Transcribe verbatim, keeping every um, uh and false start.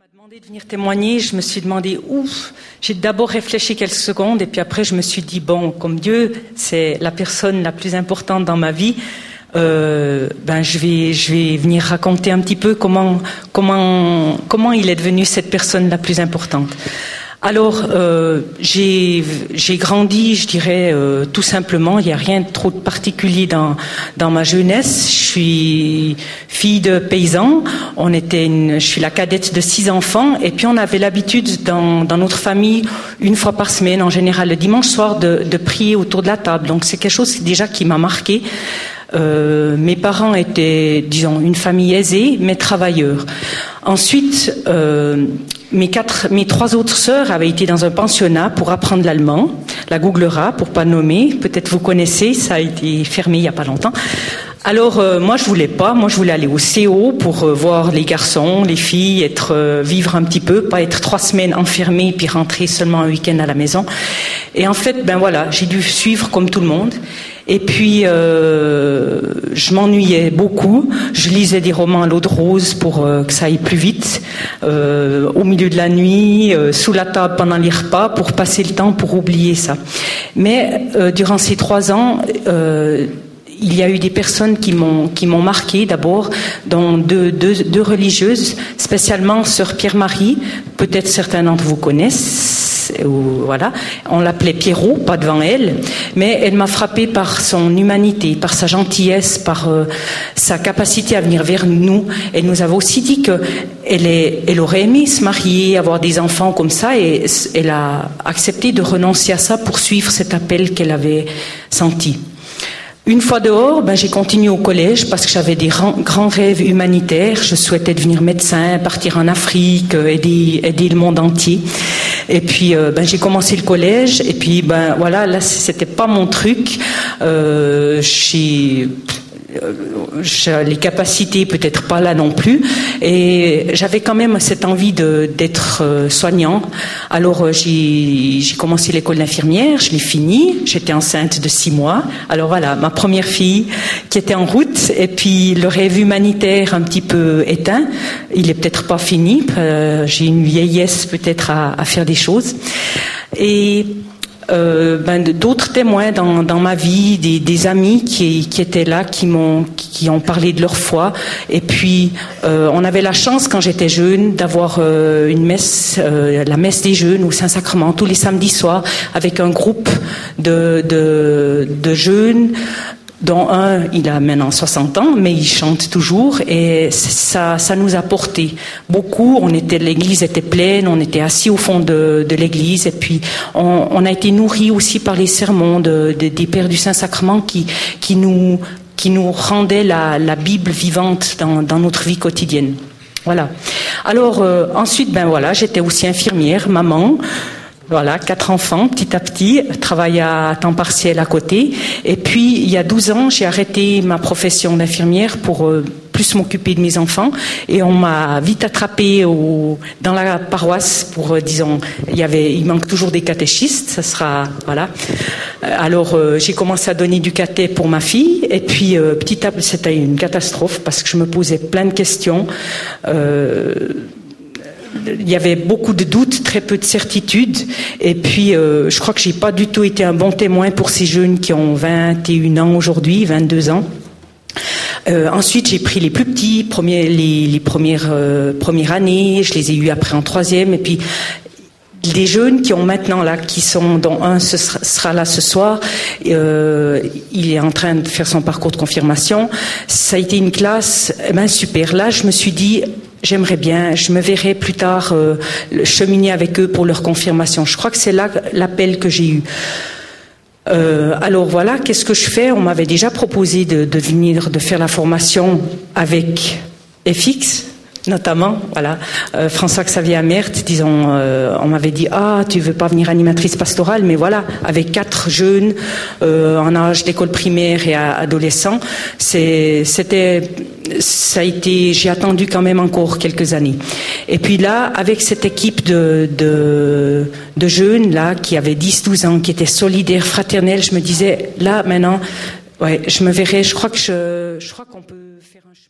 demandé de venir témoigner, je me suis demandé ouf. J'ai d'abord réfléchi quelques secondes et puis après je me suis dit bon, comme Dieu c'est la personne la plus importante dans ma vie, euh, ben je vais je vais venir raconter un petit peu comment comment comment il est devenu cette personne la plus importante. Alors euh, j'ai j'ai grandi, je dirais euh, tout simplement. Il n'y a rien de trop de particulier dans dans ma jeunesse. Je suis fille de paysan. On était une, je suis la cadette de six enfants et puis on avait l'habitude dans dans notre famille une fois par semaine, en général le dimanche soir, de de prier autour de la table. Donc c'est quelque chose déjà qui m'a marqué. Euh, mes parents étaient, disons, une famille aisée, mais travailleurs. Ensuite, euh, mes quatre, mes trois autres sœurs avaient été dans un pensionnat pour apprendre l'allemand, la Googlera, pour pas nommer. Peut-être vous connaissez, ça a été fermé il y a pas longtemps. Alors euh, moi je voulais pas, moi je voulais aller au C O pour euh, voir les garçons, les filles, être euh, vivre un petit peu, pas être trois semaines enfermée puis rentrer seulement un week-end à la maison. Et en fait, ben voilà, j'ai dû suivre comme tout le monde. Et puis, euh, je m'ennuyais beaucoup. Je lisais des romans à l'eau de rose pour euh, que ça aille plus vite, euh, au milieu de la nuit, euh, sous la table pendant les repas, pour passer le temps, pour oublier ça. Mais euh, durant ces trois ans, euh, il y a eu des personnes qui m'ont qui m'ont marqué d'abord, dont deux, deux, deux religieuses, spécialement sœur Pierre-Marie. Peut-être certains d'entre vous connaissent. Ou, voilà, on l'appelait Pierrot, pas devant elle, mais elle m'a frappée par son humanité, par sa gentillesse, par euh, sa capacité à venir vers nous. Elle nous avait aussi dit que elle, est, elle aurait aimé se marier, avoir des enfants comme ça, et elle a accepté de renoncer à ça pour suivre cet appel qu'elle avait senti. Une fois dehors, ben, j'ai continué au collège parce que j'avais des grands rêves humanitaires. Je souhaitais devenir médecin, partir en Afrique, aider, aider le monde entier. Et puis, euh, ben, j'ai commencé le collège. Et puis, ben, voilà, là, c'était pas mon truc. Euh, j'ai... J'ai les capacités peut-être pas là non plus, et j'avais quand même cette envie de d'être soignant. Alors j'ai j'ai commencé l'école d'infirmière, je l'ai fini, j'étais enceinte de six mois. Alors voilà, ma première fille qui était en route, et puis le rêve humanitaire un petit peu éteint. Il est peut-être pas fini, euh, j'ai une vieillesse peut-être à, à faire des choses. Et Euh, ben, d'autres témoins dans, dans ma vie, des, des amis qui, qui étaient là, qui m'ont, qui ont parlé de leur foi. Et puis, euh, on avait la chance quand j'étais jeune d'avoir euh, une messe, euh, la messe des jeunes au Saint-Sacrement tous les samedis soirs, avec un groupe de, de, de jeunes, dont un, il a maintenant soixante ans, mais il chante toujours, et ça, ça nous a porté beaucoup. On était, l'église était pleine, on était assis au fond de, de l'église, et puis on, on a été nourris aussi par les sermons de, de, des pères du Saint-Sacrement qui, qui nous, qui nous rendaient la, la Bible vivante dans, dans notre vie quotidienne. Voilà. Alors euh, ensuite, ben voilà, j'étais aussi infirmière, maman. Voilà, quatre enfants, petit à petit, travaille à temps partiel à côté. Et puis, il y a douze ans, j'ai arrêté ma profession d'infirmière pour euh, plus m'occuper de mes enfants. Et on m'a vite attrapée au, dans la paroisse pour, euh, disons, il y avait, il manque toujours des catéchistes, ça sera, voilà. Alors, euh, j'ai commencé à donner du caté pour ma fille. Et puis, euh, petit à petit, c'était une catastrophe parce que je me posais plein de questions. Euh, Il y avait beaucoup de doutes, très peu de certitudes, et puis euh, je crois que j'ai pas du tout été un bon témoin pour ces jeunes qui ont vingt et un ans aujourd'hui, vingt-deux ans. Euh, ensuite, j'ai pris les plus petits, premiers, les, les premières euh, premières années, je les ai eus après en troisième, et puis les jeunes qui ont maintenant là, qui sont, dont un ce sera, sera là ce soir, euh, il est en train de faire son parcours de confirmation. Ça a été une classe, eh ben super. Là, je me suis dit, j'aimerais bien, je me verrai plus tard euh, cheminer avec eux pour leur confirmation. Je crois que c'est là l'appel que j'ai eu. Euh, alors voilà, qu'est-ce que je fais ? On m'avait déjà proposé de, de venir, de faire la formation avec F X. Notamment, voilà, euh, François-Xavier Amert, disons, euh, on m'avait dit ah tu veux pas venir animatrice pastorale, mais voilà, avec quatre jeunes euh, en âge d'école primaire et à, adolescents, c'est, c'était, ça a été, j'ai attendu quand même encore quelques années. Et puis là, avec cette équipe de de, de jeunes là qui avaient dix douze ans, qui étaient solidaires, fraternels, je me disais là maintenant, ouais, je me verrais, je crois que je, je crois qu'on peut faire un chemin.